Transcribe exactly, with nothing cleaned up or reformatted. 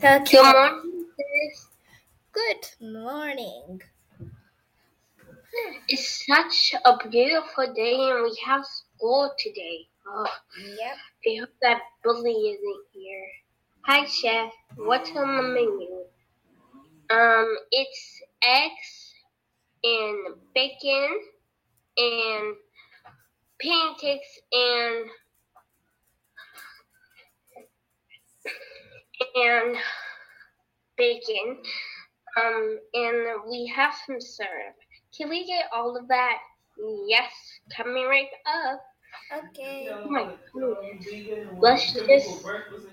Okay. Good morning, sis. Good morning. It's such a beautiful day and we have school today. Oh, Yep. I hope that bully isn't here. Hi, Chef. What's on the menu? Um, it's eggs and bacon and pancakes and and bacon. Um, and we have some syrup. Can we get all of that? Yes, coming right up. Okay. Oh my goodness. Let's just